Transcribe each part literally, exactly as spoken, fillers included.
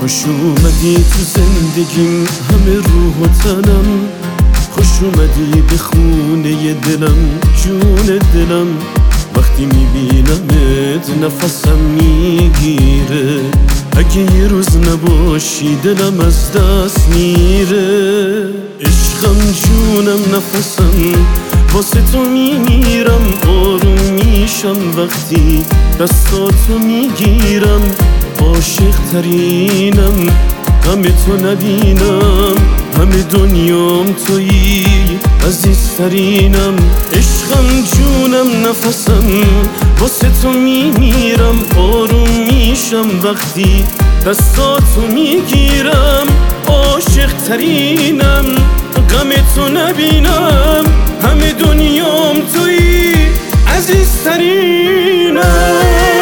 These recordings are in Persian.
خوش اومدی تو زندگیم همه روح و تنم، خوش اومدی به خونه دلم جون دلم. وقتی میبینمت نفسم میگیره، اگه یه روز نباشی دلم از دست میره. عشقم جونم نفسم واسه تو میمیرم، آروم میشم وقتی دستاتو میگیرم. عاشق ترینم همه تو نبینم، همه دنیام تویی عزیزترینم. عشقم جونم نفسم واسه تو میمیرم، آروم میشم وقتی دستاتو میگیرم. عاشق ترینم غم تو نبینم، همه دنیام تویی عزیزترینم.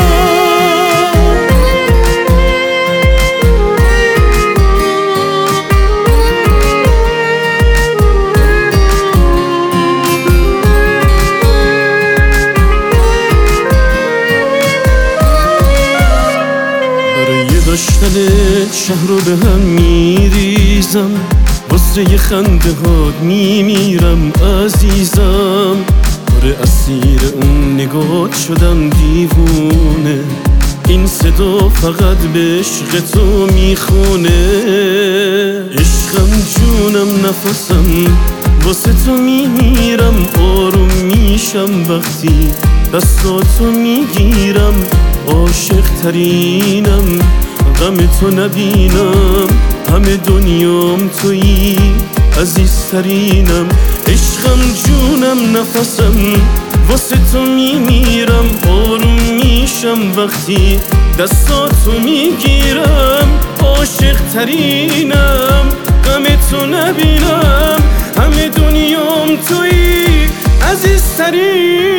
داشتنت شهر رو به هم میریزم، واسه یه خنده هات میمیرم عزیزم. آره اسیر اون نگات شدم دیوونه، این صدا فقط به عشق تو میخونه. عشقم جونم نفسم واسه تو میمیرم، آروم میشم وقتی دستاتو میگیرم. عاشق ترینم غم تو نبینم، همه دنیام تویی عزیزترینم. عشقم جونم نفسم واسه تو میمیرم، آروم میشم وقتی دستاتو میگیرم. عاشق ترینم غم تو نبینم، همه دنیام تویی عزیزترینم.